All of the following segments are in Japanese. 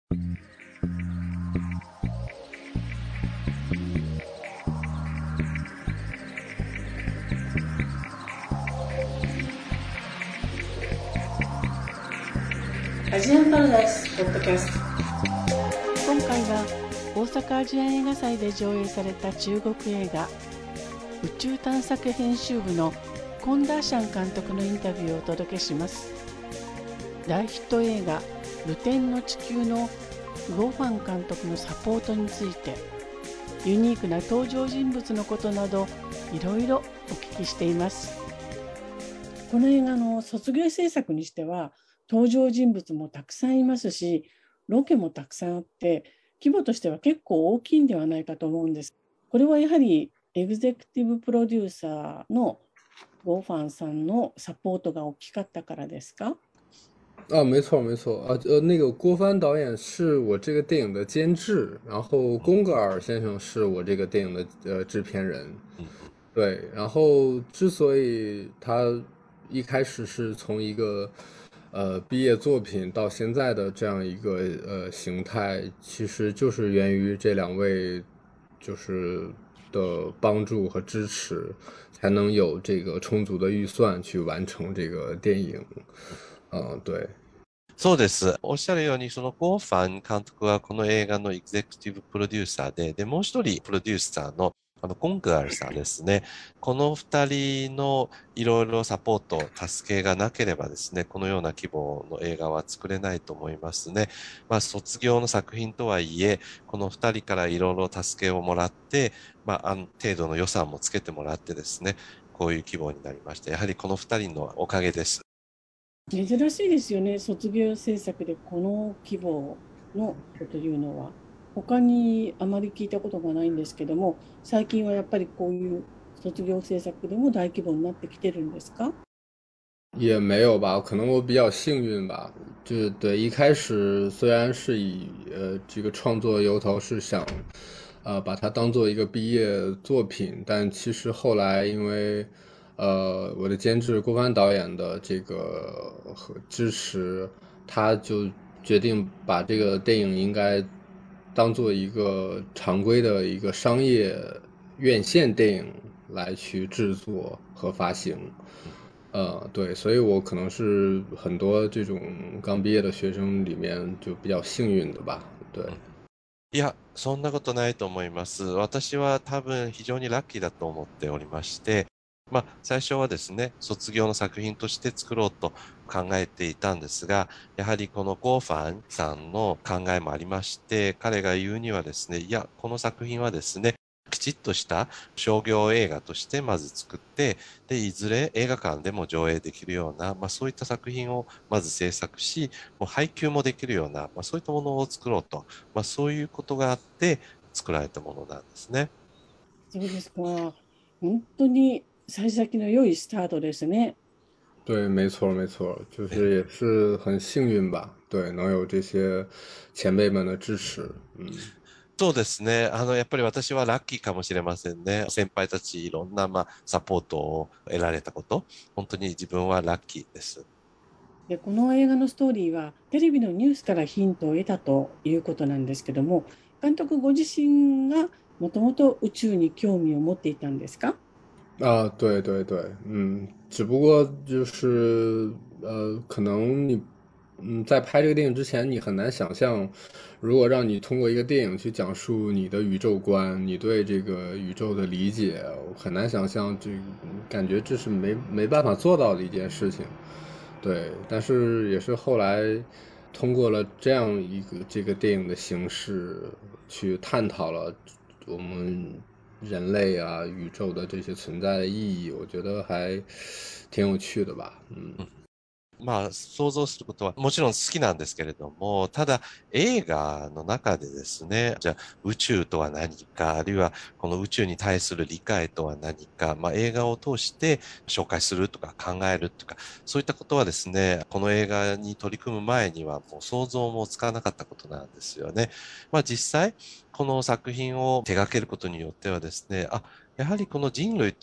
アジアンパラダイスポッドキャスト。 今回は大阪アジアン映画祭で上映された中国映画宇宙探索編集部のコン・ダーシャン監督のインタビューをお届けします。大ヒット映画流天の地球のウォ・ファン監督のサポートについて、ユニークな登場人物のことなどいろいろお聞きしています。この映画の卒業制作にしては登場人物もたくさんいますし、ロケもたくさんあって規模としては結構大きいんではないかと思うんです。これはやはりエグゼクティブプロデューサーのウォファンさんのサポートが大きかったからですか？ 啊，没错没错啊，那个郭帆导演是我这个电影的监制，然后宫格尔先生是我这个电影的制片人，对，然后之所以他一开始是从一个毕业作品到现在的这样一个形态，其实就是源于这两位就是的帮助和支持，才能有这个充足的预算去完成这个电影。对。 そうです。おっしゃるように、そのゴーファン監督はこの映画のエグゼクティブプロデューサーで、もう一人プロデューサーのコングアルさんですね。この二人のいろいろサポート、助けがなければですね、このような規模の映画は作れないと思いますね。卒業の作品とはいえ、この二人からいろいろ助けをもらって、程度の予算もつけてもらってですね、こういう規模になりました。やはりこの二人のおかげです。 珍しいですよね。卒業制作でこの規模のというのは他にあまり聞いたことがないんですけども、最近はやっぱりこういう卒業制作でも大規模になってきてるんですか？ 也没有吧，可能我比较幸运吧。就对，一开始虽然是以这个创作由头是想把它当做一个毕业作品，但其实后来因为我的监制郭帆导演的这个和支持，他就决定把这个电影应该当做一个常规的一个商业院线电影来去制作和发行。对，所以我可能是很多这种刚毕业的学生里面就比较幸运的吧。对。 いや、そんなことないと思います。私は多分非常にラッキーだと思っておりまして、最初はですね、卒業の作品として作ろうと考えていたんですが、やはりこのゴーファンさんの考えもありまして、彼が言うにはですね、いや、この作品はですね、きちっとした商業映画としてまず作って、いずれ映画館でも上映できるような、そういった作品をまず制作し、もう配給もできるような、そういったものを作ろうと、そういうことがあって作られたものなんですね。 そうですか。本当に幸先の良いスタートですね。 对，没错没错，就是也是很幸运吧。对，能有这些前辈们的支持。 そうですね。やっぱり私はラッキーかもしれませんね。先輩たちいろんな、サポートを得られたこと、本当に自分はラッキーです。 で、この映画のストーリーはテレビのニュースからヒントを得たということなんですけども、監督ご自身がもともと宇宙に興味を持っていたんですか？ 对对对，只不过就是可能你在拍这个电影之前，你很难想象，如果让你通过一个电影去讲述你的宇宙观，你对这个宇宙的理解，很难想象，感觉这是没办法做到的一件事情。对，但是也是后来通过了这样一个这个电影的形式，去探讨了我们人类啊、宇宙的这些存在的意义，我觉得还挺有趣的吧。 想像することはもちろん好きなんですけれども、ただ映画の中でですね、じゃあ宇宙とは何か、あるいはこの宇宙に対する理解とは何か、映画を通して紹介するとか考えるとか、そういったことはですね、この映画に取り組む前にはもう想像もつかなかったことなんですよね。実際、この作品を手掛けることによってはですね、やはりこの人類とは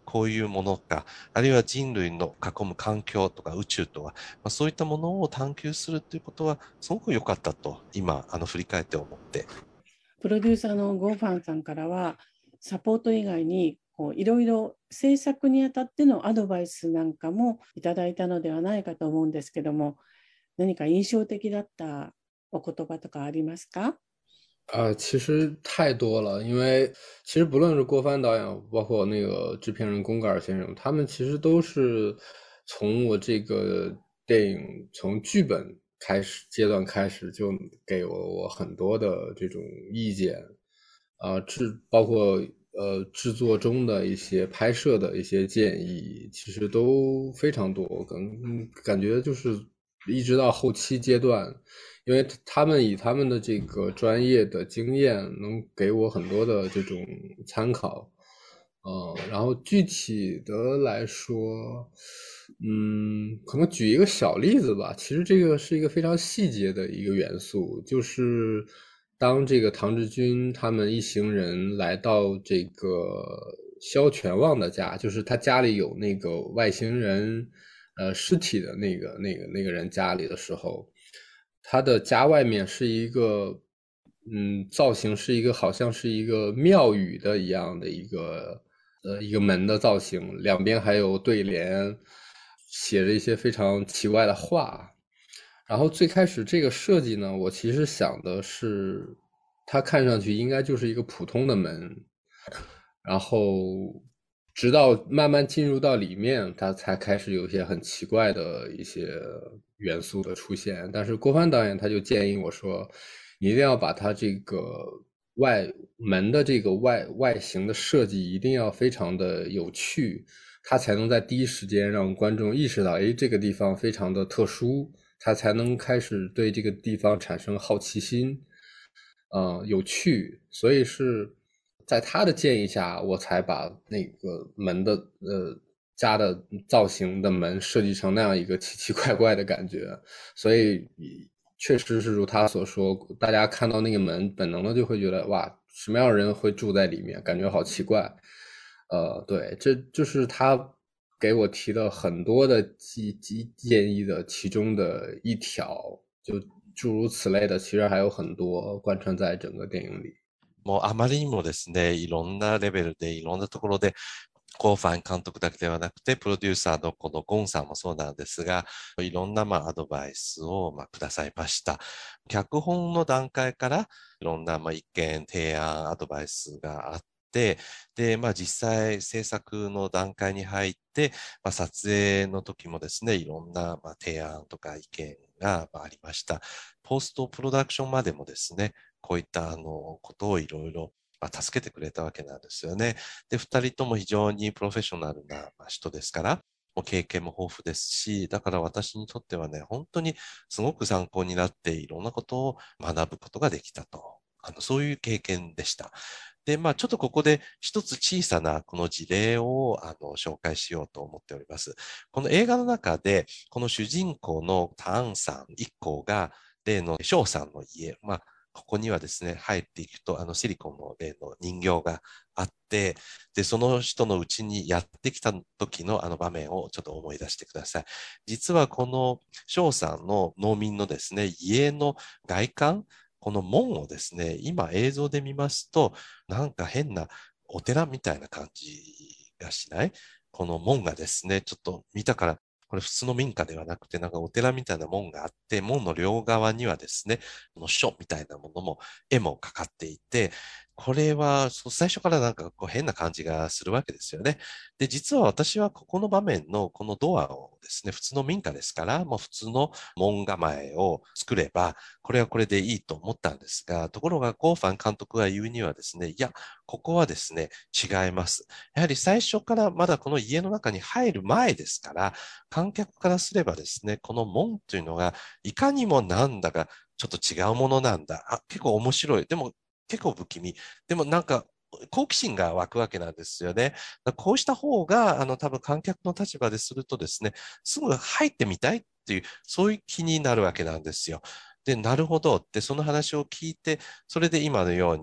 こういうものか、あるいは人類の囲む環境とか宇宙とは、そういったものを探求するということはすごく良かったと今振り返って思って。 プロデューサーのゴーファンさんからはサポート以外にいろいろ制作にあたってのアドバイスなんかもいただいたのではないかと思うんですけども、何か印象的だったお言葉とかありますか？ 其实太多了，因为其实不论是郭帆导演，包括那个制片人宫格尔先生，他们其实都是从我这个电影从剧本阶段开始就给我很多的这种意见，包括制作中的一些拍摄的一些建议，其实都非常多，感觉就是一直到后期阶段。因为他们以他们的这个专业的经验，能给我很多的这种参考，然后具体的来说，可能举一个小例子吧。其实这个是一个非常细节的一个元素，就是当这个唐志军他们一行人来到这个萧全旺的家，就是他家里有那个外星人尸体的那个人家里的时候。他的家外面是一个，造型是一个好像是一个庙宇的一样的一个门的造型，两边还有对联，写着一些非常奇怪的话。然后最开始这个设计呢，我其实想的是，它看上去应该就是一个普通的门，然后直到慢慢进入到里面，它才开始有一些很奇怪的一些元素的出现。但是郭帆导演他就建议我说，你一定要把它这个门的这个外形的设计一定要非常的有趣，它才能在第一时间让观众意识到，哎，这个地方非常的特殊，他才能开始对这个地方产生好奇心，有趣。所以是在他的建议下，我才把那个门的家的造型的门设计成那样一个奇奇怪怪的感觉。所以确实是如他所说，大家看到那个门，本能的就会觉得哇，什么样的人会住在里面，感觉好奇怪。对，这就是他给我提了很多的建议的其中的一条，就诸如此类的，其实还有很多贯穿在整个电影里。 もうあまりにもですね、いろんなレベルで、いろんなところで、ファン監督だけではなくて、プロデューサーのこのゴンさんもそうなんですが、いろんなアドバイスをくださいました。脚本の段階からいろんな意見、提案、アドバイスがあって、で、実際制作の段階に入って、撮影の時もですね、いろんな提案とか意見がありました。ポストプロダクションまでもですね、こういったことをいろいろ助けてくれたわけなんですよね。で、二人とも非常にプロフェッショナルな人ですから、もう経験も豊富ですし、だから私にとってはね、本当にすごく参考になっていろんなことを学ぶことができたと。そういう経験でした。で、ちょっとここで一つ小さなこの事例を紹介しようと思っております。この映画の中で、この主人公のターンさん一行が、例のショウさんの家、ここにはですね、入っていくと、シリコンの例の人形があって、で、その人のうちにやってきた時の場面をちょっと思い出してください。実はこの翔さんの農民のですね、家の外観、この門をですね、今映像で見ますと、なんか変なお寺みたいな感じがしない？この門がですね、ちょっと見たからこれ普通の民家ではなくて、なんかお寺みたいな門があって、門の両側にはですね、この書みたいなものも、絵もかかっていて、これは最初からなんかこう変な感じがするわけですよね。で、実は私はここの場面のこのドアをですね、普通の民家ですから、もう普通の門構えを作れば、これはこれでいいと思ったんですが、ところがゴーファン監督が言うにはですね、いや、ここはですね、違います。やはり最初からまだこの家の中に入る前ですから、観客からすればですね、この門というのが、いかにもなんだか、ちょっと違うものなんだ。結構面白い。でも、結構不気味。でもなんか、好奇心が湧くわけなんですよね。こうした方が、多分観客の立場でするとですね、すぐ入ってみたいっていう、そういう気になるわけなんですよ。で、なるほどって、その話を聞いて、それで今のように、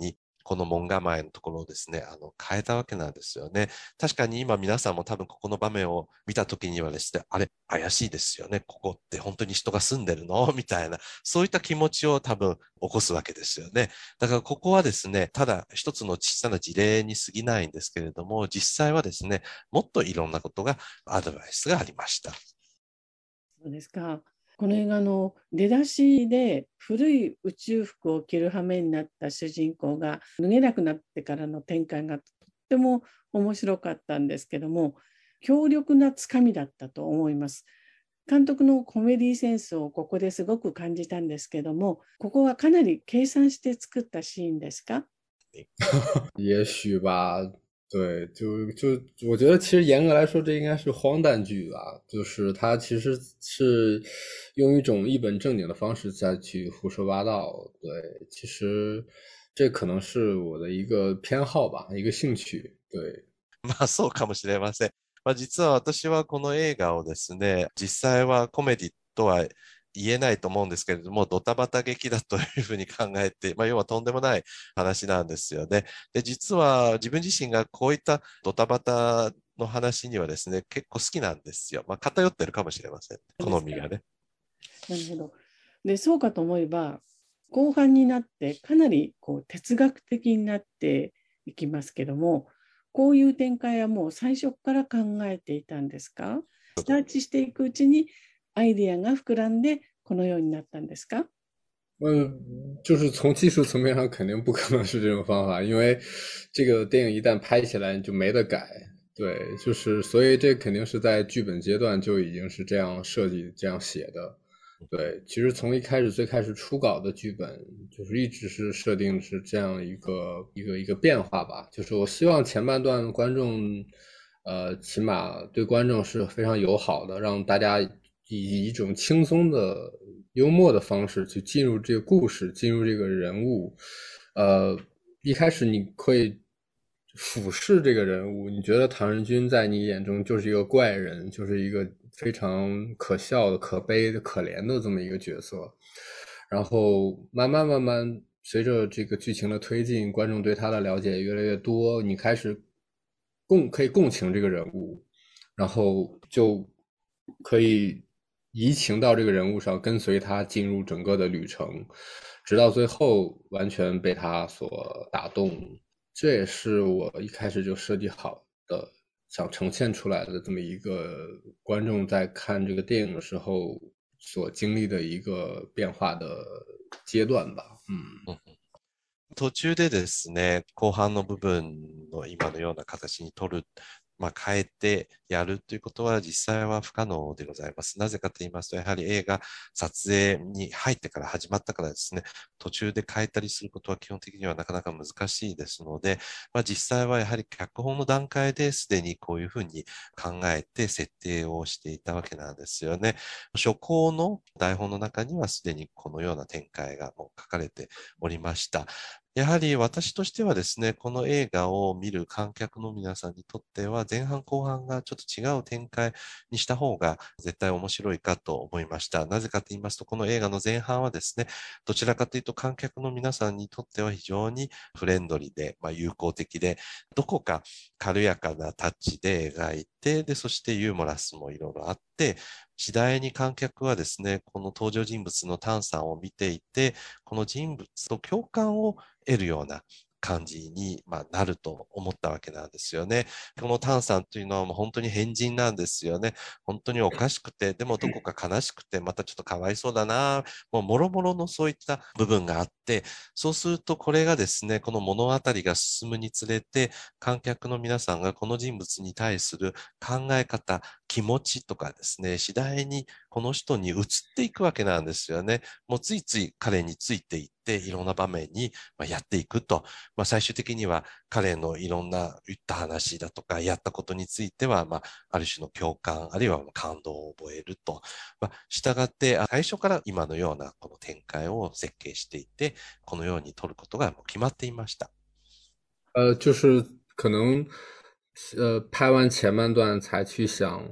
この門構えのところをですね、変えたわけなんですよね。確かに今皆さんも多分ここの場面を見た時にはですね、あれ、怪しいですよね。ここって本当に人が住んでるのみたいな、そういった気持ちを多分起こすわけですよね。だからここはですね、ただ一つの小さな事例に過ぎないんですけれども、実際はですね、もっといろんなことが、アドバイスがありました。 そうですか。この映画の出だしで古い宇宙服を着る羽目になった主人公が脱げなくなってからの展開がとっても面白かったんですけども、強力なつかみだったと思います。監督のコメディセンスをここですごく感じたんですけども、ここはかなり計算して作ったシーンですか？ 也许吧，对，我觉得其实严格来说，这应该是荒诞剧吧，就是它其实是用一种一本正经的方式再去胡说八道。对，其实这可能是我的一个偏好吧，一个兴趣。对。 まあそうかもしれません。まあ実は私はこの映画をですね、実際はコメディとは言えないと思うんですけれども、ドタバタ劇だというふうに考えて、まあ要はとんでもない話なんですよね。で、実は自分自身がこういったドタバタの話にはですね、結構好きなんですよ。まあ偏ってるかもしれません。好みがね。 なるほど。で、そうかと思えば、後半になってかなり哲学的になっていきますけども、こういう展開はもう最初から考えていたんですか？リサーチしていくうちにアイデアが膨らんでこのようになったんですか？ 就是从技术层面上肯定不可能是这种方法，因为这个电影一旦拍起来就没得改。对，就是所以这肯定是在剧本阶段就已经是这样设计、这样写的。对，其实从最开始初稿的剧本就是一直是设定是这样一个变化吧，就是我希望前半段观众，起码对观众是非常友好的，让大家以一种轻松的、幽默的方式去进入这个故事，进入这个人物。一开始你会俯视这个人物，你觉得唐人君在你眼中就是一个怪人，就是一个非常可笑的、可悲的、可怜的这么一个角色。然后慢慢随着这个剧情的推进，观众对他的了解越来越多，你开始可以共情这个人物，然后就可以移情到这个人物上，跟随他进入整个的旅程，直到最后完全被他所打动。这也是我一开始就设计好的，想呈现出来的这么一个观众在看这个电影的时候所经历的一个变化的阶段吧。 途中でですね、後半の部分の今のような形に取る、まあ、変えてやるということは実際は不可能でございます。なぜかと言いますと、やはり映画撮影に入ってから始まったからですね、途中で変えたりすることは基本的にはなかなか難しいですので、まあ、実際はやはり脚本の段階ですでにこういうふうに考えて設定をしていたわけなんですよね。初稿の台本の中にはすでにこのような展開がもう書かれておりました。やはり私としてはですね、この映画を見る観客の皆さんにとっては、前半後半がちょっと違う展開にした方が絶対面白いかと思いました。なぜかと言いますと、この映画の前半はですね、どちらかというと観客の皆さんにとっては非常にフレンドリーで、友好的で、どこか軽やかなタッチで描いて、で、そしてユーモラスもいろいろあって、次第に観客はですね、この登場人物のタンさんを見ていて、この人物と共感を得るような感じに、なると思ったわけなんですよね。このタンさんというのはもう本当に変人なんですよね。本当におかしくて、でもどこか悲しくて、またちょっとかわいそうだな、もうもろもろのそういった部分があって、そうするとこれがですね、この物語が進むにつれて、観客の皆さんがこの人物に対する考え方、気持ちとかですね、次第にこの人に移っていくわけなんですよね。もうついつい彼についていって、いろんな場面にやっていくと。最終的には彼のいろんな言った話だとか、やったことについては、ある種の共感、あるいは感動を覚えると。したがって、最初から今のようnaこの展開を設計していて、このように撮ることがもう決まっていました。 就是可能，拍完前半段才去想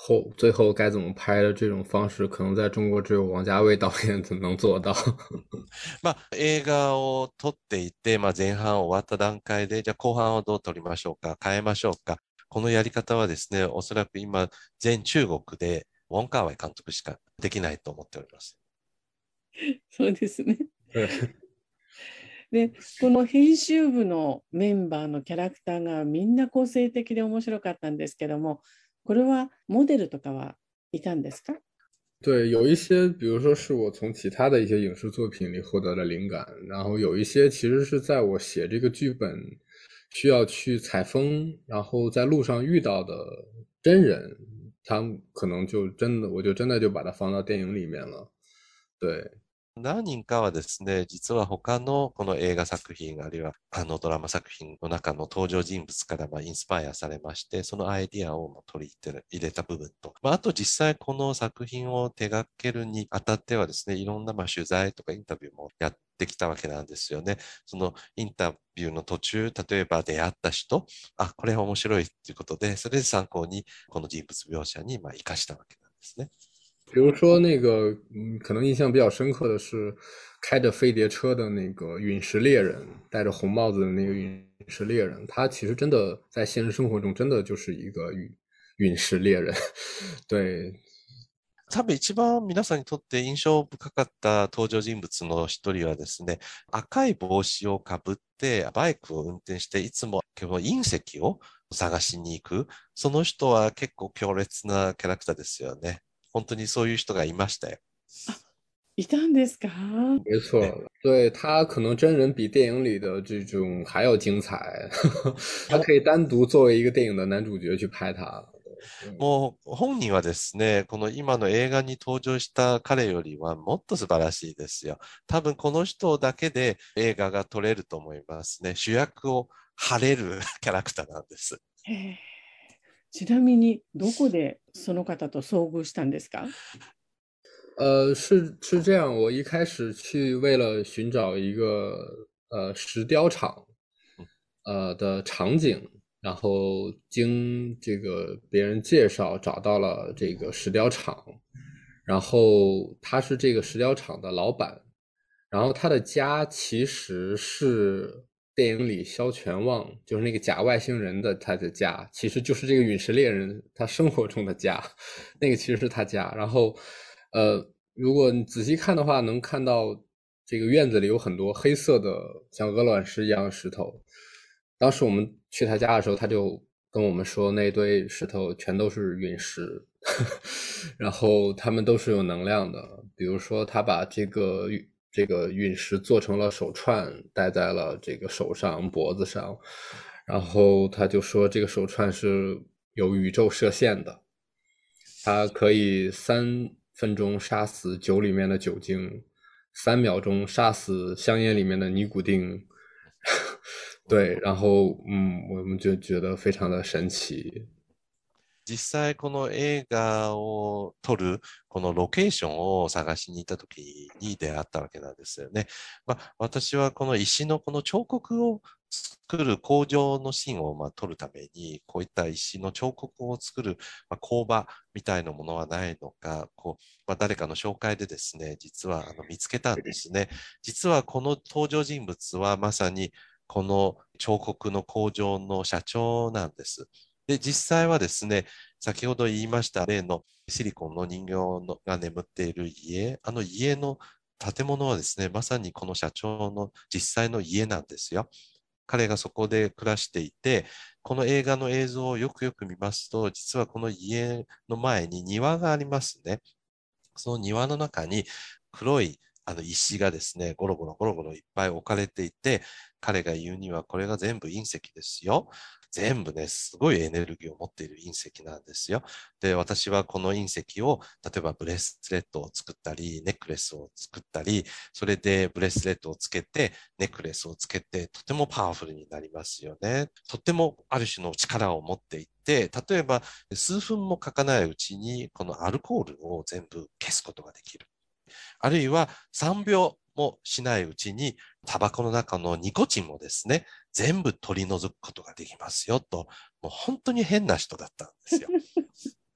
最后该怎么拍的这种方式，可能在中国只有王家卫导演才能做到。 まあ、映画を撮っていて、まあ、前半終わった段階で、じゃあ後半をどう撮りましょうか、変えましょうか。このやり方はですね、おそらく今、全中国でウォン・カーワイ監督しかできないと思っております。 そうですね。 对で、この編集部のメンバーのキャラクターがみんな個性的で面白かったんですけども、これはモデルとかはいたんですか？ 对，有一些，比如说是我从其他的一些影视作品里获得的灵感，然后有一些其实是在我写这个剧本需要去采风，然后在路上遇到的真人，他们可能就真的，我就真的就把它放到电影里面了。对， 何人かはですね、実は他のこの映画作品、あるいはドラマ作品の中の登場人物からインスパイアされまして、そのアイディアを取り入れた部分と、あと実際この作品を手掛けるにあたってはですね、いろんな取材とかインタビューもやってきたわけなんですよね。そのインタビューの途中、例えば出会った人、あ、これ面白いということで、それで参考にこの人物描写に生かしたわけなんですね。 比如说那个，可能印象比较深刻的是开着飞碟车的那个陨石猎人，戴着红帽子的那个陨石猎人，他其实真的在现实生活中真的就是一个陨石猎人。对， 多分一番皆さんにとって印象深かった登場人物の一人はですね、赤い帽子をかぶってバイクを運転していつも隕石を探しに行く。その人は結構強烈なキャラクターですよね。本当にそういう人がいましたよ。 いたんですか？ 没错，对，他可能真人比电影里的这种还要精彩，他可以单独作为一个电影的男主角去拍他。 もう本人はですね、この今の映画に登場した彼よりはもっと素晴らしいですよ。多分この人だけで映画が撮れると思いますね。主役を張れるキャラクターなんです。 へえ。ちなみにどこでその方と遭遇したんですか？ 是这样，我一开始去为了寻找一个石雕厂的场景，然后经这个别人介绍找到了这个石雕厂，然后他是这个石雕厂的老板，然后他的家其实是电影里肖全旺，就是那个假外星人的他的家，其实就是这个陨石猎人他生活中的家，那个其实是他家。然后，如果你仔细看的话，能看到这个院子里有很多黑色的像鹅卵石一样的石头。当时我们去他家的时候，他就跟我们说，那堆石头全都是陨石，然后它们都是有能量的。比如说，他把这个陨石做成了手串，戴在了这个手上、脖子上，然后他就说这个手串是有宇宙射线的，它可以3分钟杀死酒里面的酒精，3秒钟杀死香烟里面的尼古丁。对，然后我们就觉得非常的神奇。 実際この映画を撮るこのロケーションを探しに行った時に出会ったわけなんですよね。私はこの石のこの彫刻を作る工場のシーンを撮るために、こういった石の彫刻を作る工場みたいなものはないのか、誰かの紹介でですね、実は見つけたんですね。実はこの登場人物はまさにこの彫刻の工場の社長なんです。で、実際はですね、先ほど言いました例のシリコンの人形が眠っている家、あの家の建物はですね、まさにこの社長の実際の家なんですよ。彼がそこで暮らしていて、この映画の映像をよくよく見ますと、実はこの家の前に庭がありますね。その庭の中に黒い石がですね、ゴロゴロゴロゴロいっぱい置かれていて、彼が言うにはこれが全部隕石ですよ。全部ね、すごいエネルギーを持っている隕石なんですよ。で、私はこの隕石を、例えばブレスレットを作ったり、ネックレスを作ったり、それでブレスレットをつけて、ネックレスをつけて、とてもパワフルになりますよね。とてもある種の力を持っていて、例えば数分もかかないうちに、このアルコールを全部消すことができる。あるいは3秒もしないうちにタバコの中のニコチンもですね、全部取り除くことができますよと、もう本当に変な人だったんですよ。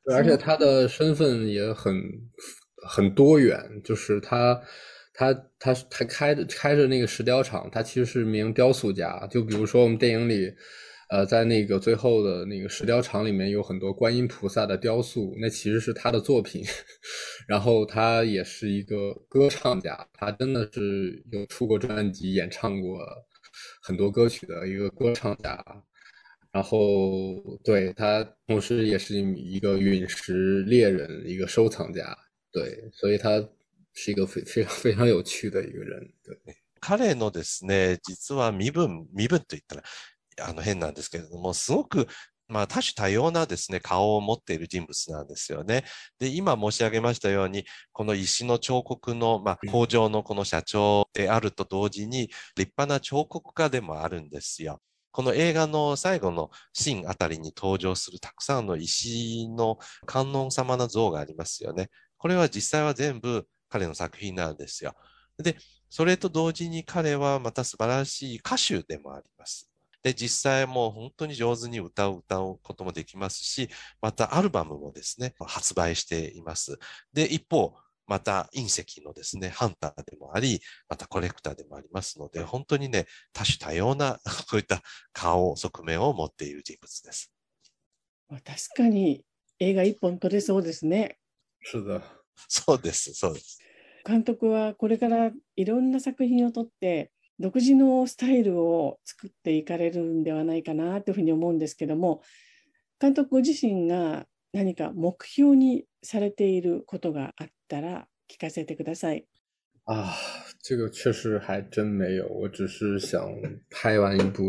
而且他的身份也很多元，就是他开着那个石雕厂，他其实是名雕塑家。就比如说我们电影里，在那个最后的那个石雕厂里面有很多观音菩萨的雕塑，那其实是他的作品。然后他也是一个歌唱家，他真的是有出过专辑，演唱过很多歌曲的一个歌唱家。然后对他同时也是一个陨石猎人，一个收藏家，对，所以他是一个非常有趣的一个人，对。 彼のですね、実は身分と言ったら変なんですけれども、すごくまあ多種多様なですね、顔を持っている人物なんですよね。で、今申し上げましたように、この石の彫刻の、工場のこの社長であると同時に、立派な彫刻家でもあるんですよ。この映画の最後のシーンあたりに登場するたくさんの石の観音様の像がありますよね。これは実際は全部彼の作品なんですよ。で、それと同時に彼はまた素晴らしい歌手でもあります。で、実際もう本当に上手に歌うこともできますし、またアルバムもですね、発売しています。で、一方、また隕石のですね、ハンターでもあり、またコレクターでもありますので、本当にね、多種多様なこういった顔、側面を持っている人物です。 確かに映画一本撮れそうですね。 是的。 そうです、そうです。 監督はこれからいろんな作品を撮って独自のスタイルを作っていかれるんではないかなというふうに思うんですけども、監督ご自身が何か目標にされていることがあったら聞かせてください。 这个确实还真没有，我只是想拍完一部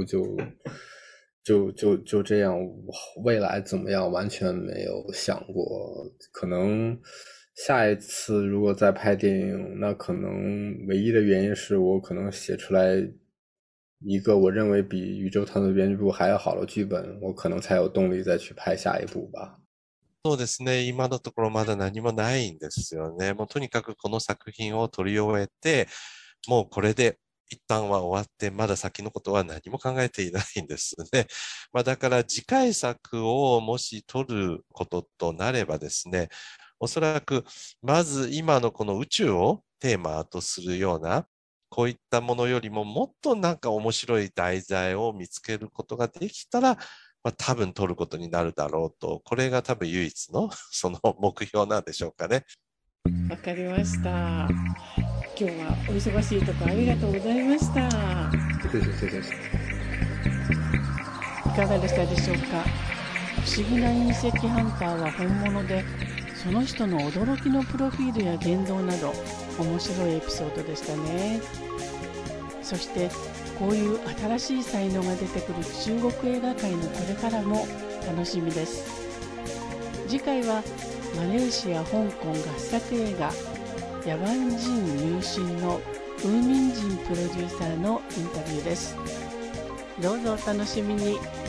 就这样，未来怎么样完全没有想过。可能下一次如果再拍电影，那可能唯一的原因是我可能写出来一个我认为比《宇宙探索编辑部》还要好的剧本，我可能才有动力再去拍下一部吧。 そうですね。今のところまだ何もないんですよね。もうとにかくこの作品を撮り終えて、もうこれで一旦は終わって、まだ先のことは何も考えていないんですね。だから次回作をもし撮ることとなればですね、おそらくまず今のこの宇宙をテーマとするような、こういったものよりももっとなんか面白い題材を見つけることができたら、多分取ることになるだろうと、これが多分唯一のその目標なんでしょうかね。 わかりました。今日はお忙しいところありがとうございました。いかがでしたでしょうか。不思議な隕石ハンターは本物で、その人の驚きのプロフィールや言動など面白いエピソードでしたね。そしてこういう新しい才能が出てくる中国映画界のこれからも楽しみです。次回はマレーシア・香港合作映画野蛮人入信のウーミン人プロデューサーのインタビューです。どうぞお楽しみに。